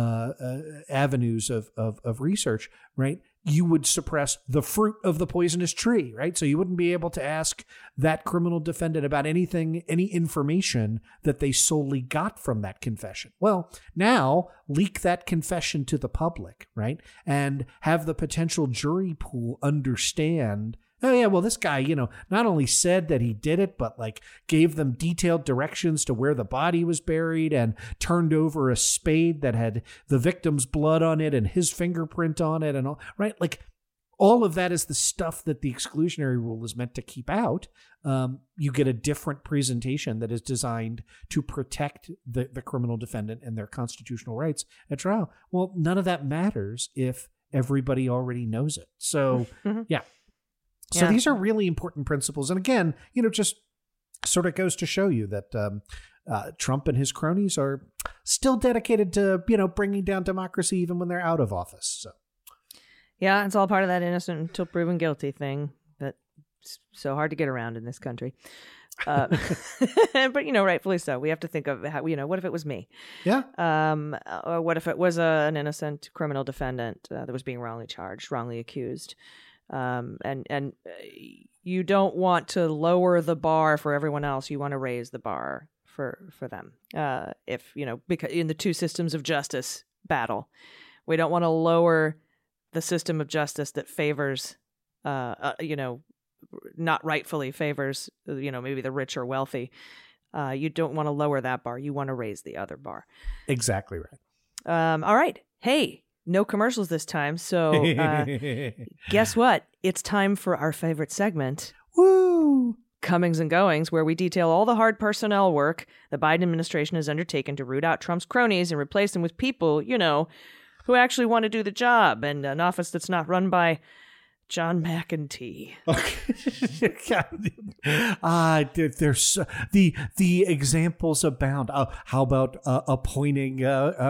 avenues of research, right? You would suppress the fruit of the poisonous tree, right? So you wouldn't be able to ask that criminal defendant about anything, any information that they solely got from that confession. Well, now leak that confession to the public, right? And have the potential jury pool understand, oh yeah, well, this guy, not only said that he did it, but like gave them detailed directions to where the body was buried and turned over a spade that had the victim's blood on it and his fingerprint on it and all, right? Like, all of that is the stuff that the exclusionary rule is meant to keep out. You get a different presentation that is designed to protect the criminal defendant and their constitutional rights at trial. Well, none of that matters if everybody already knows it. So, yeah. So these are really important principles. And again, just sort of goes to show you that Trump and his cronies are still dedicated to, bringing down democracy even when they're out of office. So, yeah, it's all part of that innocent until proven guilty thing that's so hard to get around in this country. But, rightfully so. We have to think of how, what if it was me? Yeah. Or what if it was an innocent criminal defendant that was being wrongly charged, wrongly accused? And you don't want to lower the bar for everyone else. You want to raise the bar for them. Because in the two systems of justice battle, we don't want to lower the system of justice that favors, not rightfully favors, maybe the rich or wealthy. You don't want to lower that bar. You want to raise the other bar. Exactly right. All right. Hey, no commercials this time. So guess what? It's time for our favorite segment. Woo! Comings and Goings, where we detail all the hard personnel work the Biden administration has undertaken to root out Trump's cronies and replace them with people, who actually want to do the job, and an office that's not run by John McEntee. There's the examples abound. How about appointing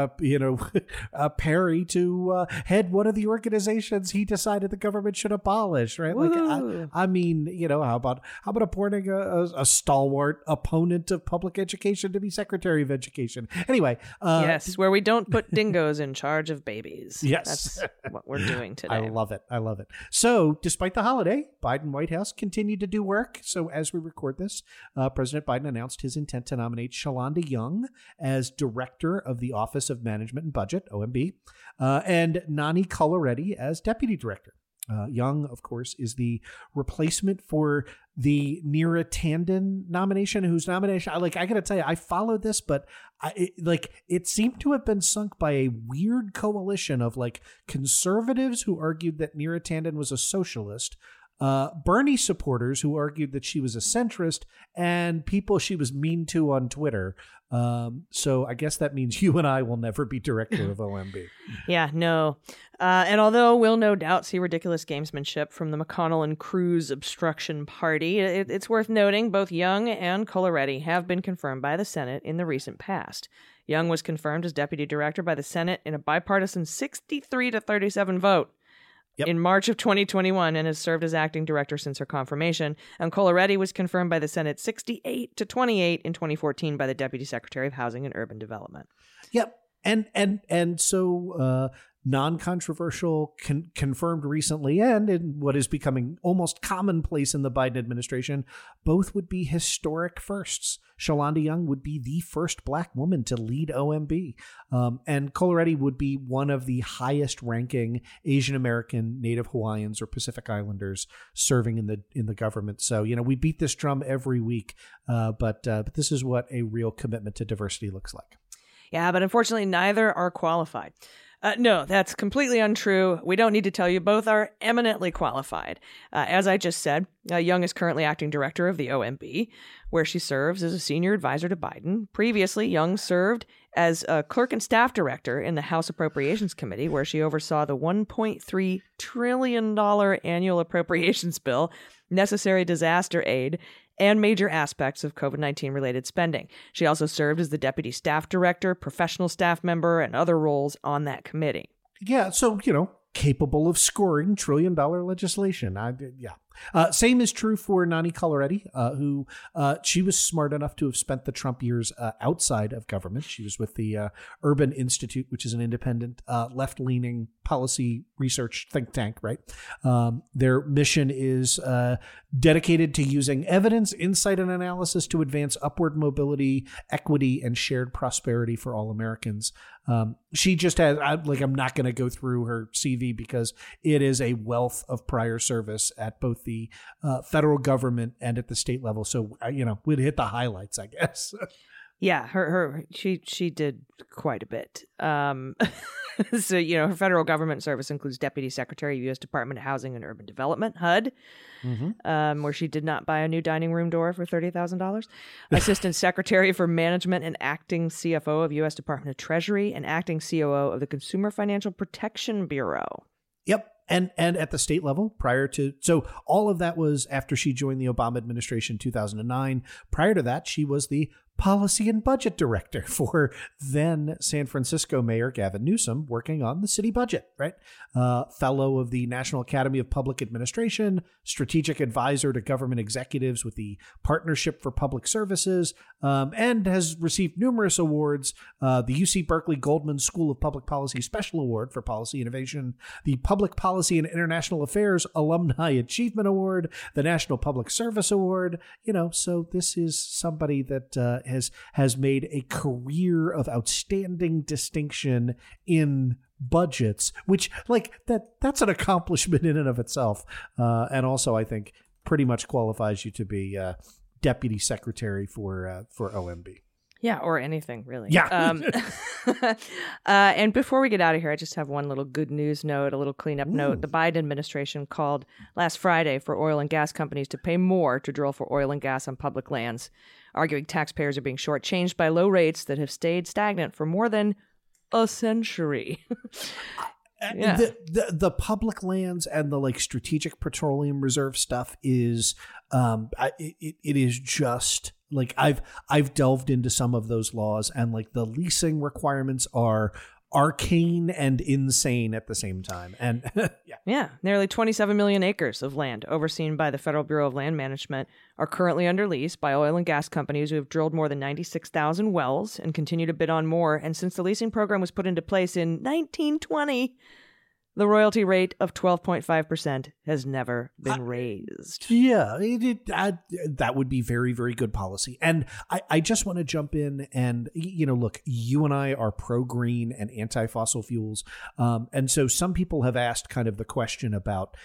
Perry to head one of the organizations he decided the government should abolish? Right? Like, I mean, how about appointing a stalwart opponent of public education to be Secretary of Education? Anyway, yes, where we don't put dingoes in charge of babies. Yes, that's what we're doing today. I love it. So, despite the holiday, Biden White House continued to do work. So, as we record this, President Biden announced his intent to nominate Shalanda Young as Director of the Office of Management and Budget, OMB, and Nani Coloretti as Deputy Director. Young, of course, is the replacement for the Neera Tanden nomination, whose nomination, I got to tell you, I followed this, but it seemed to have been sunk by a weird coalition of conservatives who argued that Neera Tanden was a socialist, Bernie supporters who argued that she was a centrist, and people she was mean to on Twitter. So I guess that means you and I will never be director of OMB. Yeah, no. And although we'll no doubt see ridiculous gamesmanship from the McConnell and Cruz obstruction party, it's worth noting both Young and Coloretti have been confirmed by the Senate in the recent past. Young was confirmed as deputy director by the Senate in a bipartisan 63-37 vote. Yep. In March of 2021 and has served as acting director since her confirmation. And Coloretti was confirmed by the Senate 68-28 in 2014 by the Deputy Secretary of Housing and Urban Development. Yep. And so non-controversial, confirmed recently, and in what is becoming almost commonplace in the Biden administration, both would be historic firsts. Shalanda Young would be the first Black woman to lead OMB, and Coloretti would be one of the highest-ranking Asian American, Native Hawaiians, or Pacific Islanders serving in the government. So we beat this drum every week, but this is what a real commitment to diversity looks like. Yeah, but unfortunately, neither are qualified. No, that's completely untrue. We don't need to tell you. Both are eminently qualified. As I just said, Young is currently acting director of the OMB, where she serves as a senior advisor to Biden. Previously, Young served as a clerk and staff director in the House Appropriations Committee, where she oversaw the $1.3 trillion annual appropriations bill, necessary disaster aid, and major aspects of COVID-19 related spending. She also served as the deputy staff director, professional staff member, and other roles on that committee. Yeah, so, capable of scoring trillion-dollar legislation. Same is true for Nani Coloretti, who she was smart enough to have spent the Trump years outside of government. She was with the Urban Institute, which is an independent left-leaning policy research think tank, right? Their mission is dedicated to using evidence, insight, and analysis to advance upward mobility, equity, and shared prosperity for all Americans. She just has, I'm not going to go through her CV because it is a wealth of prior service at both the federal government and at the state level. So, we'd hit the highlights, I guess. Yeah, she did quite a bit. So, her federal government service includes Deputy Secretary of U.S. Department of Housing and Urban Development, HUD, where she did not buy a new dining room door for $30,000. Assistant Secretary for Management and acting CFO of U.S. Department of Treasury and acting COO of the Consumer Financial Protection Bureau. Yep. And at the state level, so all of that was after she joined the Obama administration in 2009. Prior to that, she was the policy and budget director for then San Francisco Mayor Gavin Newsom, working on the city budget, right? Fellow of the National Academy of Public Administration, strategic advisor to government executives with the Partnership for Public Services, and has received numerous awards, the UC Berkeley Goldman School of Public Policy Special Award for Policy Innovation, the Public Policy and International Affairs Alumni Achievement Award, the National Public Service Award, so this is somebody that has made a career of outstanding distinction in budgets, which that's an accomplishment in and of itself. And also, I think, pretty much qualifies you to be deputy secretary for OMB. Yeah, or anything, really. Yeah. And before we get out of here, I just have one little good news note, a little cleanup note. The Biden administration called last Friday for oil and gas companies to pay more to drill for oil and gas on public lands, arguing taxpayers are being shortchanged by low rates that have stayed stagnant for more than a century. Yeah. The public lands and the like strategic petroleum reserve stuff is it is just like I've delved into some of those laws, and like the leasing requirements are arcane and insane at the same time. And yeah, nearly 27 million acres of land overseen by the Federal Bureau of Land Management are currently under lease by oil and gas companies who have drilled more than 96,000 wells and continue to bid on more. And since the leasing program was put into place in 1920, the royalty rate of 12.5% has never been raised. Yeah, that would be very, very good policy. And I just want to jump in and, look, you and I are pro-green and anti-fossil fuels. And so some people have asked kind of the question about,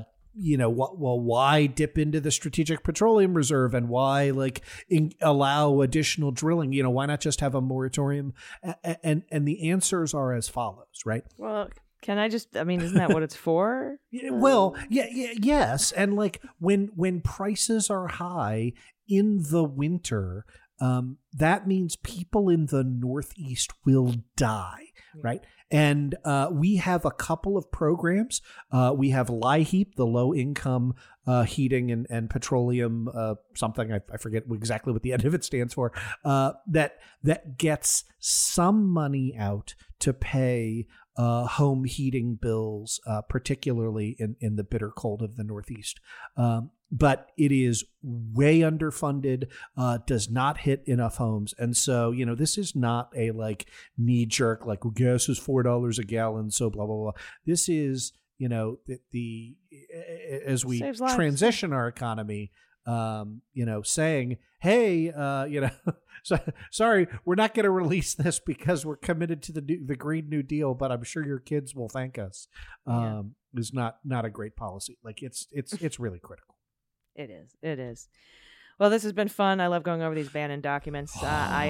why dip into the Strategic Petroleum Reserve and why allow additional drilling? Why not just have a moratorium? And the answers are as follows, right? Well, isn't that what it's for? Well, yes. And like when prices are high in the winter, that means people in the Northeast will die, right? And we have a couple of programs. We have LIHEAP, the low income heating and petroleum something. I forget exactly what the end of it stands for. That gets some money out to pay home heating bills, particularly in the bitter cold of the Northeast. But it is way underfunded, does not hit enough homes. And so, this is not a knee jerk, well, gas is $4 a gallon, so blah, blah, blah. This is, as we transition our economy, saying, hey, so, sorry, we're not going to release this because we're committed to the Green New Deal, but I'm sure your kids will thank us. Is not a great policy. It's really critical. It is. Well, this has been fun. I love going over these Bannon documents.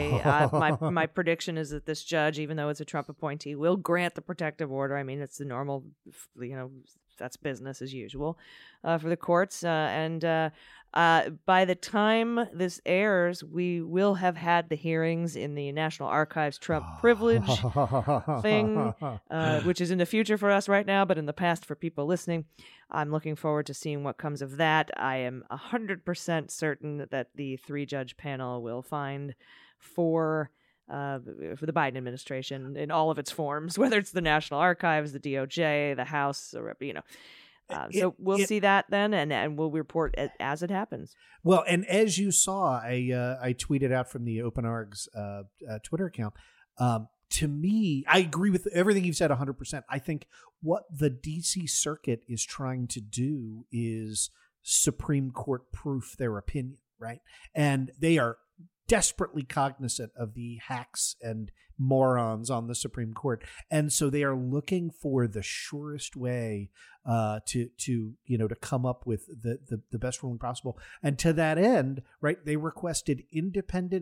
My prediction is that this judge, even though it's a Trump appointee, will grant the protective order. I mean, it's the normal, that's business as usual for the courts. And by the time this airs, we will have had the hearings in the National Archives Trump privilege thing, which is in the future for us right now, but in the past for people listening. I'm looking forward to seeing what comes of that. I am 100% certain that the 3-judge panel will find for the Biden administration in all of its forms, whether it's the National Archives, the DOJ, the House, or so we'll see that then, and we'll report as it happens. Well, and as you saw, I tweeted out from the Open Args Twitter account. To me, I agree with everything you've said 100%. I think what the D.C. Circuit is trying to do is Supreme Court proof their opinion, right? And they are desperately cognizant of the hacks and morons on the Supreme Court. And so they are looking for the surest way to come up with the best ruling possible. And to that end, right, they requested independent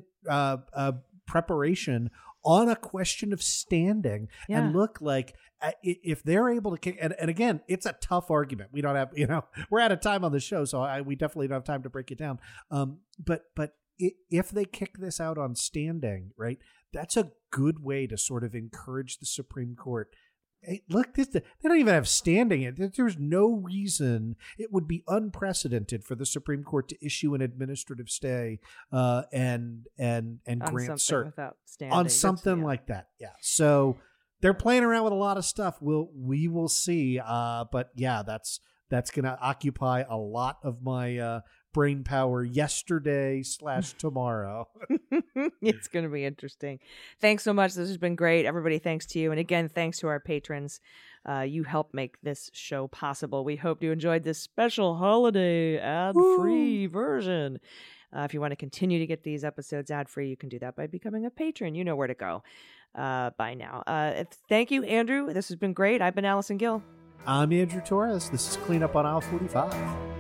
preparation on a question of standing. And look, if they're able to kick, and again, it's a tough argument. We don't have, we're out of time on the show, so we definitely don't have time to break it down. But if they kick this out on standing, right, that's a good way to sort of encourage the Supreme Court. Hey, look, they don't even have standing. There's no reason. It would be unprecedented for the Supreme Court to issue an administrative stay and grant cert on something like that. Yeah. So they're playing around with a lot of stuff. We will see. But yeah, that's going to occupy a lot of my brain power yesterday/tomorrow. It's going to be interesting. Thanks so much. This has been great. Everybody, thanks to you. And again, thanks to our patrons. You help make this show possible. We hope you enjoyed this special holiday ad-free version. If you want to continue to get these episodes ad-free, you can do that by becoming a patron. You know where to go by now. Thank you, Andrew. This has been great. I've been Allison Gill. I'm Andrew Torres. This is Cleanup on Aisle 45.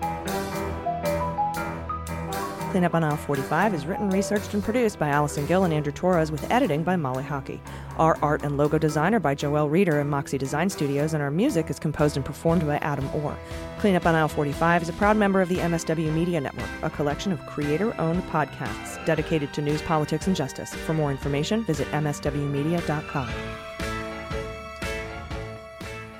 Cleanup on Aisle 45 is written, researched, and produced by Allison Gill and Andrew Torres with editing by Molly Hockey. Our art and logo design are by Joelle Reeder and Moxie Design Studios, and our music is composed and performed by Adam Orr. Cleanup on Aisle 45 is a proud member of the MSW Media Network, a collection of creator-owned podcasts dedicated to news, politics, and justice. For more information, visit mswmedia.com.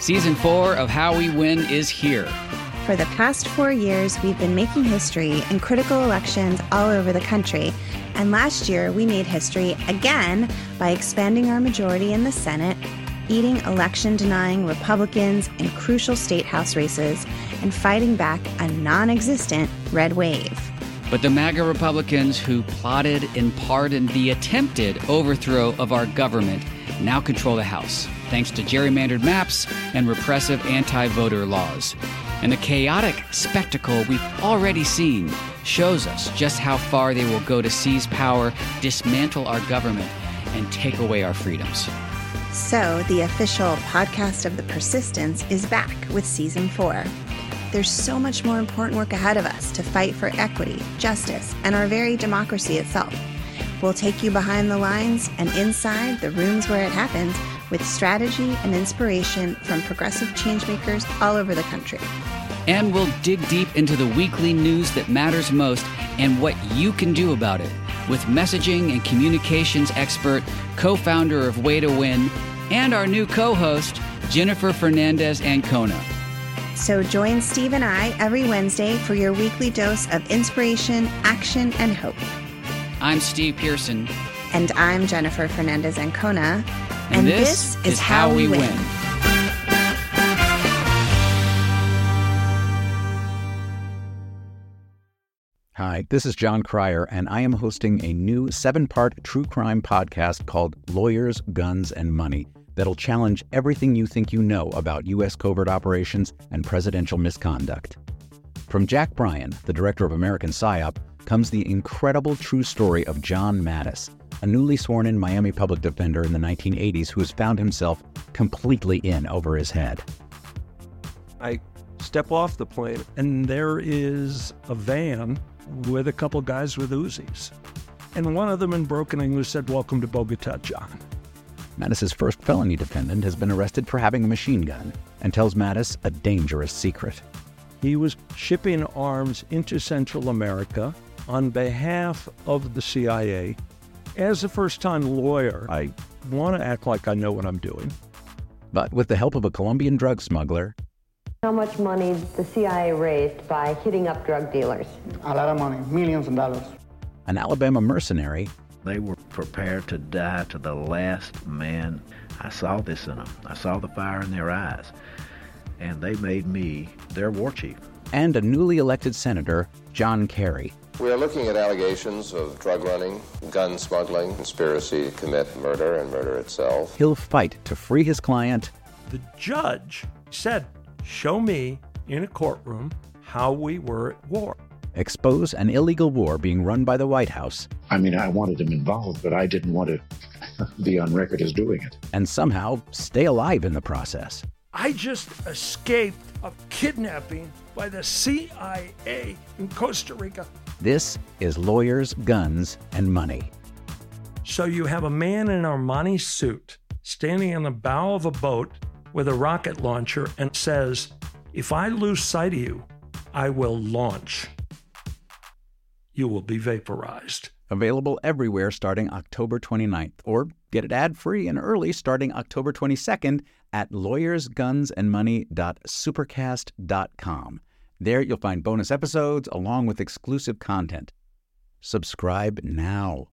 Season 4 of How We Win is here. For the past 4 years, we've been making history in critical elections all over the country. And last year, we made history again by expanding our majority in the Senate, beating election-denying Republicans in crucial state house races, and fighting back a non-existent red wave. But the MAGA Republicans who plotted and pardoned the attempted overthrow of our government now control the House, thanks to gerrymandered maps and repressive anti-voter laws. And the chaotic spectacle we've already seen shows us just how far they will go to seize power, dismantle our government, and take away our freedoms. So, the official podcast of The Persistence is back with Season 4. There's so much more important work ahead of us to fight for equity, justice, and our very democracy itself. We'll take you behind the lines and inside the rooms where it happens with strategy and inspiration from progressive changemakers all over the country. And we'll dig deep into the weekly news that matters most and what you can do about it with messaging and communications expert, co-founder of Way to Win, and our new co-host, Jennifer Fernandez-Ancona. So join Steve and I every Wednesday for your weekly dose of inspiration, action, and hope. I'm Steve Pearson. And I'm Jennifer Fernandez-Ancona. And this is How We Win. Hi, this is John Cryer, and I am hosting a new 7-part true crime podcast called Lawyers, Guns, and Money that'll challenge everything you think you know about U.S. covert operations and presidential misconduct. From Jack Bryan, the director of American PSYOP, comes the incredible true story of John Mattis, a newly sworn-in Miami public defender in the 1980s who has found himself completely in over his head. I step off the plane, and there is a van with a couple guys with Uzis. And one of them in broken English said, "Welcome to Bogota, John." Mattis's first felony defendant has been arrested for having a machine gun and tells Mattis a dangerous secret. He was shipping arms into Central America on behalf of the CIA. As a first-time lawyer, I want to act like I know what I'm doing. But with the help of a Colombian drug smuggler... How much money the CIA raised by hitting up drug dealers? A lot of money, millions of dollars. An Alabama mercenary... They were prepared to die to the last man. I saw this in them. I saw the fire in their eyes. And they made me their war chief. And a newly elected senator, John Kerry. We are looking at allegations of drug running, gun smuggling, conspiracy to commit murder and murder itself. He'll fight to free his client. The judge said, "Show me in a courtroom how we were at war." Expose an illegal war being run by the White House. I mean, I wanted him involved, but I didn't want to be on record as doing it. And somehow stay alive in the process. I just escaped a kidnapping by the CIA in Costa Rica. This is Lawyers, Guns, and Money. So you have a man in an Armani suit standing on the bow of a boat with a rocket launcher and says, "If I lose sight of you, I will launch. You will be vaporized." Available everywhere starting October 29th, or get it ad-free and early starting October 22nd at lawyersgunsandmoney.supercast.com. There you'll find bonus episodes along with exclusive content. Subscribe now.